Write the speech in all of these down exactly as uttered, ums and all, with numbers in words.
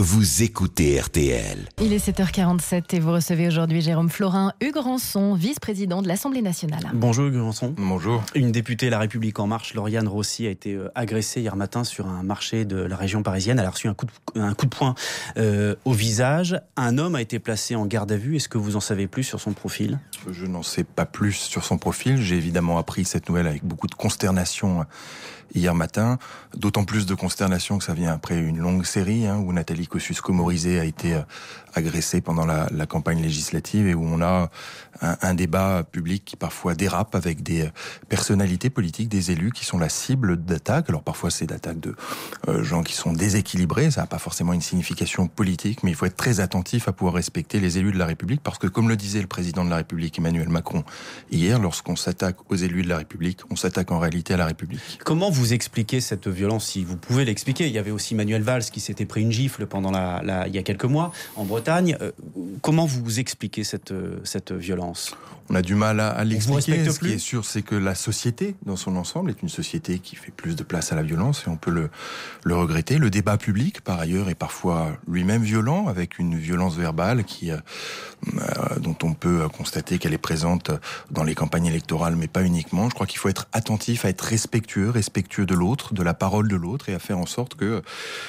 vous écoutez R T L. Il est sept heures quarante-sept et vous recevez aujourd'hui Jérôme Florin Hugues Rançon, vice-président de l'Assemblée nationale. Bonjour Hugues Rançon. Bonjour. Une députée La République En Marche, Lauriane Rossi, a été agressée hier matin sur un marché de la région parisienne. Elle a reçu un coup de, un coup de poing euh, au visage. Un homme a été placé en garde à vue. Est-ce que vous en savez plus sur son profil ? Je n'en sais pas plus sur son profil. J'ai évidemment appris cette nouvelle avec beaucoup de consternation hier matin. D'autant plus de consternation que ça vient après une longue série hein, où Nathalie Kosciusko-Morizet a été euh, agressée pendant la, la campagne législative et où on a un, un débat public qui parfois dérape avec des personnalités politiques, des élus qui sont la cible d'attaques. Alors parfois c'est d'attaques de euh, gens qui sont déséquilibrés, ça n'a pas forcément une signification politique, mais il faut être très attentif à pouvoir respecter les élus de la République parce que comme le disait le président de la République Emmanuel Macron hier, lorsqu'on s'attaque aux élus de la République, on s'attaque en réalité à la République. Comment vous expliquez cette violence, si vous pouvez l'expliquer ? Il y avait aussi Manuel Valls qui s'était pris une gifle pendant la, la, il y a quelques mois en Bretagne. Euh, comment vous expliquez cette, cette violence ? On a du mal à, à l'expliquer. Ce plus. qui est sûr, c'est que la société, dans son ensemble, est une société qui fait plus de place à la violence et on peut le, le regretter. Le débat public, par ailleurs, est parfois lui-même violent, avec une violence verbale qui, euh, dont on peut constater qu'elle est présente dans les campagnes électorales, mais pas uniquement. Je crois qu'il faut être attentif, à être respectueux, respectueux de l'autre, de la parole de l'autre, et à faire en sorte que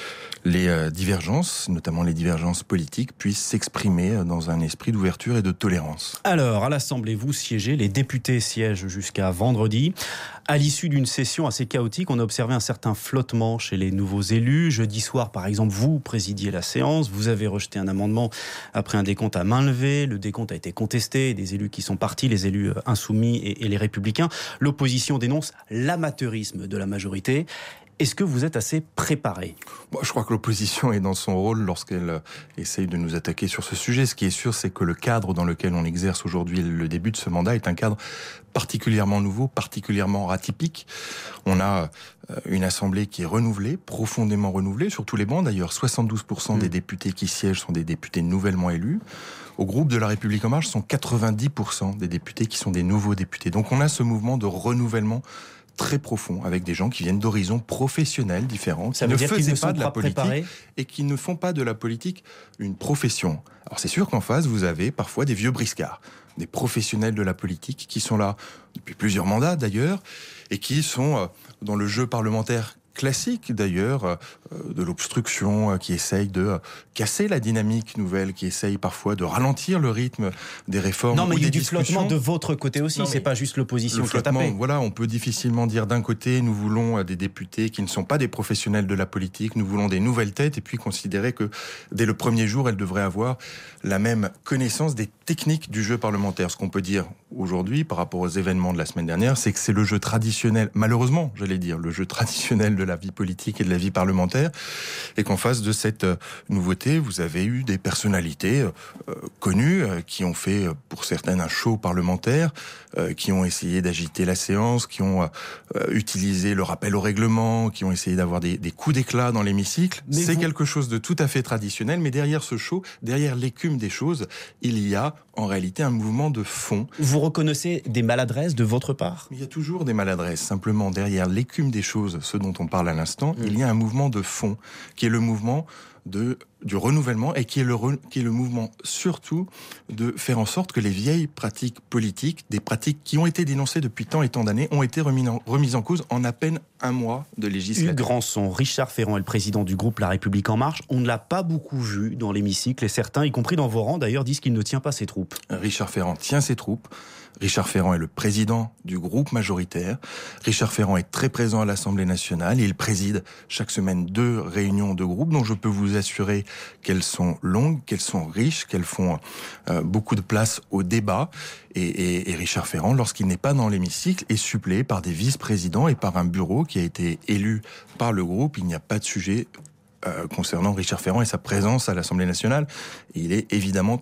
les divergences, notamment les divergences politiques, puissent s'exprimer dans un esprit d'ouverture et de tolérance. Alors, à l'Assemblée, vous siégez, les députés siègent jusqu'à vendredi. À l'issue d'une session assez chaotique, on a observé un certain flottement chez les nouveaux élus. Jeudi soir, par exemple, vous présidiez la séance, vous avez rejeté un amendement après un décompte à main levée. Le décompte a été contesté, des élus qui sont partis, les élus insoumis et, et les républicains. L'opposition dénonce l'amateurisme de la majorité. Est-ce que vous êtes assez préparé ? Bon, je crois que l'opposition est dans son rôle lorsqu'elle essaye de nous attaquer sur ce sujet. Ce qui est sûr, c'est que le cadre dans lequel on exerce aujourd'hui le début de ce mandat est un cadre particulièrement nouveau, particulièrement atypique. On a une assemblée qui est renouvelée, profondément renouvelée, sur tous les bancs d'ailleurs. soixante-douze pour cent mmh. des députés qui siègent sont des députés nouvellement élus. Au groupe de La République En Marche, ce sont quatre-vingt-dix pour cent des députés qui sont des nouveaux députés. Donc on a ce mouvement de renouvellement très profond, avec des gens qui viennent d'horizons professionnels différents, qui Ça veut ne dire faisaient qu'ils pas ne de la politique préparés. et qui ne font pas de la politique une profession. Alors c'est sûr qu'en face, vous avez parfois des vieux briscards, des professionnels de la politique qui sont là depuis plusieurs mandats d'ailleurs, et qui sont dans le jeu parlementaire classique d'ailleurs, de l'obstruction, qui essaye de casser la dynamique nouvelle, qui essaye parfois de ralentir le rythme des réformes. Non, mais il y a du discussions. flottement de votre côté aussi, non, c'est pas juste l'opposition qui a tapé. Voilà, on peut difficilement dire d'un côté, nous voulons des députés qui ne sont pas des professionnels de la politique, nous voulons des nouvelles têtes, et puis considérer que dès le premier jour, elles devraient avoir la même connaissance des techniques du jeu parlementaire. Ce qu'on peut dire aujourd'hui, par rapport aux événements de la semaine dernière, c'est que c'est le jeu traditionnel, malheureusement, j'allais dire, le jeu traditionnel de la vie politique et de la vie parlementaire, et qu'en face de cette nouveauté, vous avez eu des personnalités euh, connues euh, qui ont fait, pour certaines, un show parlementaire, euh, qui ont essayé d'agiter la séance, qui ont euh, utilisé le rappel au règlement, qui ont essayé d'avoir des, des coups d'éclat dans l'hémicycle. Mais c'est vous... quelque chose de tout à fait traditionnel, mais derrière ce show, derrière l'écume des choses, il y a en réalité un mouvement de fond. Vous reconnaissez des maladresses de votre part ? Il y a toujours des maladresses. Simplement, derrière l'écume des choses, ce dont on parle à l'instant, mmh. il y a un mouvement de fond, qui est le mouvement de, du renouvellement et qui est, le re, qui est le mouvement surtout de faire en sorte que les vieilles pratiques politiques, des pratiques qui ont été dénoncées depuis tant et tant d'années, ont été remises en, remises en cause en à peine un mois de législature. Hugues Rançon, Richard Ferrand est le président du groupe La République En Marche. On ne l'a pas beaucoup vu dans l'hémicycle et certains, y compris dans vos rangs d'ailleurs, disent qu'il ne tient pas ses troupes. Richard Ferrand tient ses troupes. Richard Ferrand est le président du groupe majoritaire. Richard Ferrand est très présent à l'Assemblée nationale et il préside chaque semaine deux réunions de groupe dont je peux vous assurer qu'elles sont longues, qu'elles sont riches, qu'elles font euh, beaucoup de place au débat. Et, et, et Richard Ferrand, lorsqu'il n'est pas dans l'hémicycle, est suppléé par des vice-présidents et par un bureau qui a été élu par le groupe. Il n'y a pas de sujet euh, concernant Richard Ferrand et sa présence à l'Assemblée nationale. Et il est évidemment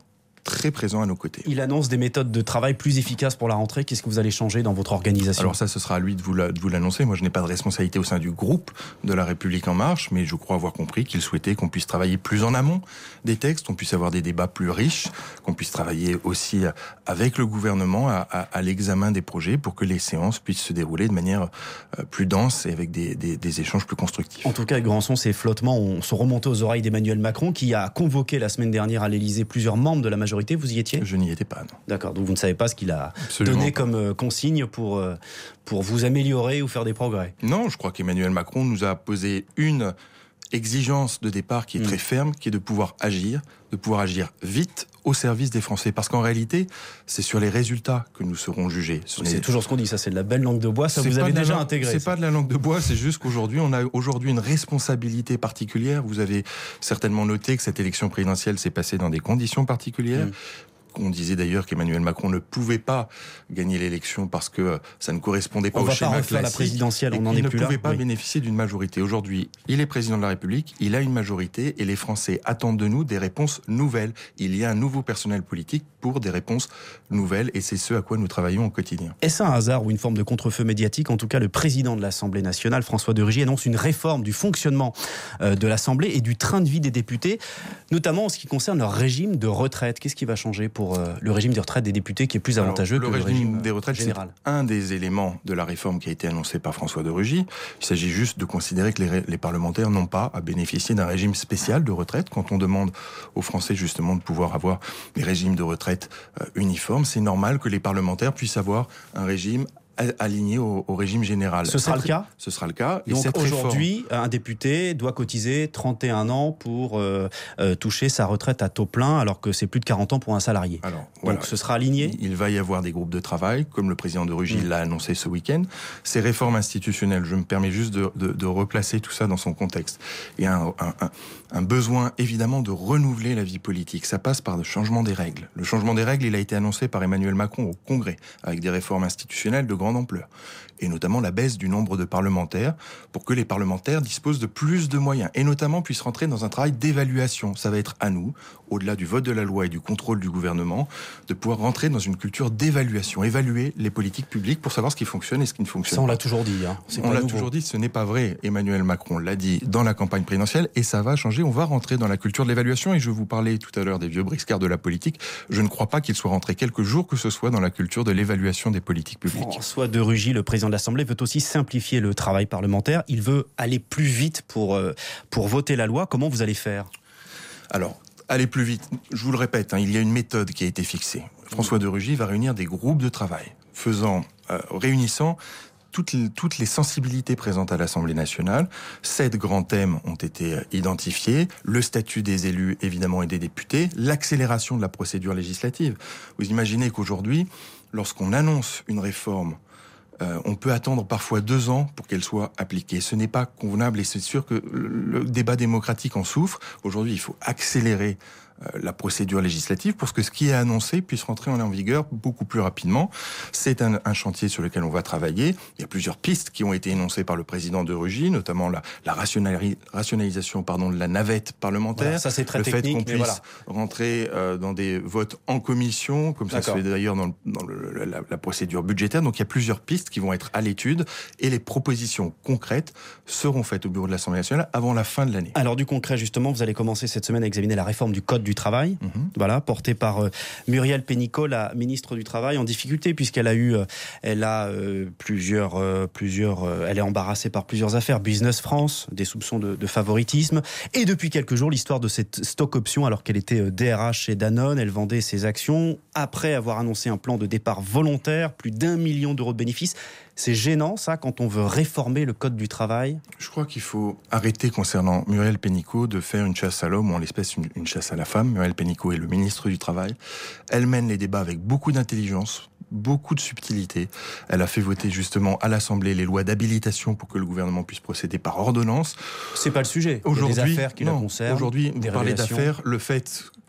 très présent à nos côtés. Il annonce des méthodes de travail plus efficaces pour la rentrée. Qu'est-ce que vous allez changer dans votre organisation ? Alors ça, ce sera à lui de vous, la, de vous l'annoncer. Moi, je n'ai pas de responsabilité au sein du groupe de La République En Marche, mais je crois avoir compris qu'il souhaitait qu'on puisse travailler plus en amont des textes, qu'on puisse avoir des débats plus riches, qu'on puisse travailler aussi avec le gouvernement à, à, à l'examen des projets pour que les séances puissent se dérouler de manière plus dense et avec des, des, des échanges plus constructifs. En tout cas, Granson, ces flottements ont, sont remontés aux oreilles d'Emmanuel Macron, qui a convoqué la semaine dernière à l'Élysée plusieurs membres de la majorité. Vous y étiez ? Je n'y étais pas, non. D'accord, donc vous ne savez pas ce qu'il a Absolument donné pas. comme euh, consigne pour, euh, pour vous améliorer ou faire des progrès ? Non, je crois qu'Emmanuel Macron nous a posé une exigence de départ qui est mmh. très ferme, qui est de pouvoir agir, de pouvoir agir vite au service des Français. Parce qu'en réalité, c'est sur les résultats que nous serons jugés. Ce c'est toujours ce qu'on dit, ça c'est de la belle langue de bois, ça c'est vous avez déjà langue, intégré. C'est ça. pas de la langue de bois, c'est juste qu'aujourd'hui, on a aujourd'hui une responsabilité particulière. Vous avez certainement noté que cette élection présidentielle s'est passée dans des conditions particulières. Mmh. On disait d'ailleurs qu'Emmanuel Macron ne pouvait pas gagner l'élection parce que ça ne correspondait pas on au schéma classique. On va pas refaire la présidentielle, on n'en est plus là. Il ne pouvait pas oui. bénéficier d'une majorité. Aujourd'hui, il est président de la République, il a une majorité et les Français attendent de nous des réponses nouvelles. Il y a un nouveau personnel politique pour des réponses nouvelles et c'est ce à quoi nous travaillons au quotidien. Est-ce un hasard ou une forme de contre-feu médiatique ? En tout cas, le président de l'Assemblée nationale, François de Rugy, annonce une réforme du fonctionnement de l'Assemblée et du train de vie des députés, notamment en ce qui concerne leur régime de retraite. Qu'est-ce qui va changer pour le régime des retraites des députés qui est plus avantageux Alors, le que régime le régime des retraites, général. C'est un des éléments de la réforme qui a été annoncée par François de Rugy. Il s'agit juste de considérer que les, les parlementaires n'ont pas à bénéficier d'un régime spécial de retraite. Quand on demande aux Français justement de pouvoir avoir des régimes de retraite euh, uniformes, c'est normal que les parlementaires puissent avoir un régime aligné au, au régime général. Ce sera le cas ? Ce sera le cas. Et donc aujourd'hui, réforme... un député doit cotiser trente et un ans pour euh, euh, toucher sa retraite à taux plein, alors que c'est plus de quarante ans pour un salarié. Alors, donc voilà. ce sera aligné ? Il va y avoir des groupes de travail, comme le président de Rugy mmh. l'a annoncé ce week-end. Ces réformes institutionnelles, je me permets juste de, de, de replacer tout ça dans son contexte. Il y a un, un, un, un besoin évidemment de renouveler la vie politique. Ça passe par le changement des règles. Le changement des règles, il a été annoncé par Emmanuel Macron au Congrès, avec des réformes institutionnelles de grande ampleur, et notamment la baisse du nombre de parlementaires pour que les parlementaires disposent de plus de moyens et notamment puissent rentrer dans un travail d'évaluation. Ça va être à nous, au-delà du vote de la loi et du contrôle du gouvernement, de pouvoir rentrer dans une culture d'évaluation, évaluer les politiques publiques pour savoir ce qui fonctionne et ce qui ne fonctionne pas. Ça, on l'a toujours dit. Hein. C'est on l'a nouveau. toujours dit, ce n'est pas vrai. Emmanuel Macron l'a dit dans la campagne présidentielle et ça va changer. On va rentrer dans la culture de l'évaluation et je vous parlais tout à l'heure des vieux briscards de la politique. Je ne crois pas qu'il soit rentré quelques jours que ce soit dans la culture de l'évaluation des politiques publiques. François de Rugy, le président de l'Assemblée, veut aussi simplifier le travail parlementaire. Il veut aller plus vite pour, euh, pour voter la loi. Comment vous allez faire ? Alors, aller plus vite, je vous le répète, hein, il y a une méthode qui a été fixée. François de Rugy va réunir des groupes de travail, faisant, euh, réunissant toutes les, toutes les sensibilités présentes à l'Assemblée nationale. Sept grands thèmes ont été identifiés. Le statut des élus, évidemment, et des députés. L'accélération de la procédure législative. Vous imaginez qu'aujourd'hui, lorsqu'on annonce une réforme, Euh, on peut attendre parfois deux ans pour qu'elle soit appliquée. Ce n'est pas convenable et c'est sûr que le débat démocratique en souffre. Aujourd'hui, il faut accélérer euh, la procédure législative pour que ce qui est annoncé puisse rentrer en vigueur beaucoup plus rapidement. C'est un, un chantier sur lequel on va travailler. Il y a plusieurs pistes qui ont été énoncées par le président de Rugy, notamment la, la rationali- rationalisation pardon, de la navette parlementaire. Voilà, ça c'est très le technique, fait qu'on puisse voilà. rentrer euh, dans des votes en commission, comme ça D'accord. se fait d'ailleurs dans, le, dans le, la, la procédure budgétaire. Donc il y a plusieurs pistes qui vont être à l'étude et les propositions concrètes seront faites au bureau de l'Assemblée nationale avant la fin de l'année. Alors du concret justement, vous allez commencer cette semaine à examiner la réforme du Code du travail, mm-hmm. voilà, portée par euh, Muriel Pénicaud, la ministre du Travail, en difficulté puisqu'elle a eu, euh, elle a euh, plusieurs, euh, plusieurs, euh, elle est embarrassée par plusieurs affaires, Business France, des soupçons de, de favoritisme, et depuis quelques jours l'histoire de cette stock option alors qu'elle était D R H chez Danone, elle vendait ses actions après avoir annoncé un plan de départ volontaire, plus d'un million d'euros de bénéfices. C'est gênant, ça, quand on veut réformer le Code du travail ? Je crois qu'il faut arrêter, concernant Muriel Pénicaud, de faire une chasse à l'homme, ou en l'espèce une, une chasse à la femme. Muriel Pénicaud est le ministre du Travail. Elle mène les débats avec beaucoup d'intelligence, beaucoup de subtilité. Elle a fait voter justement à l'Assemblée les lois d'habilitation pour que le gouvernement puisse procéder par ordonnance. C'est pas le sujet. Aujourd'hui, il y a des affaires qui non, la concernent. Aujourd'hui, vous des parlez révélations. d'affaires, le fait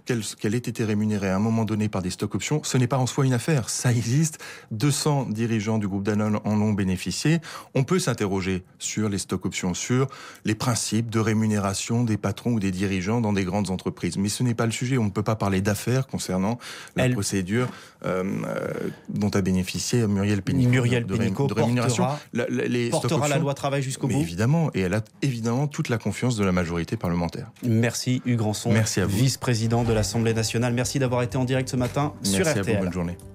qu'elle, qu'elle ait été rémunérée à un moment donné par des stock options, ce n'est pas en soi une affaire. Ça existe. deux cents dirigeants du groupe Danone en ont bénéficié. On peut s'interroger sur les stock options, sur les principes de rémunération des patrons ou des dirigeants dans des grandes entreprises. Mais ce n'est pas le sujet. On ne peut pas parler d'affaires concernant la Elle... procédure euh, euh, dont a bénéficié Muriel Pénicaud. Muriel Pénicaud de rémunération. Portera, la, la, les portera la loi travail jusqu'au bout. Évidemment. Et elle a évidemment toute la confiance de la majorité parlementaire. Merci Hugues Rançon, Merci à vous. vice-président de l'Assemblée nationale. Merci d'avoir été en direct ce matin Merci sur R T L. Merci à vous, bonne journée.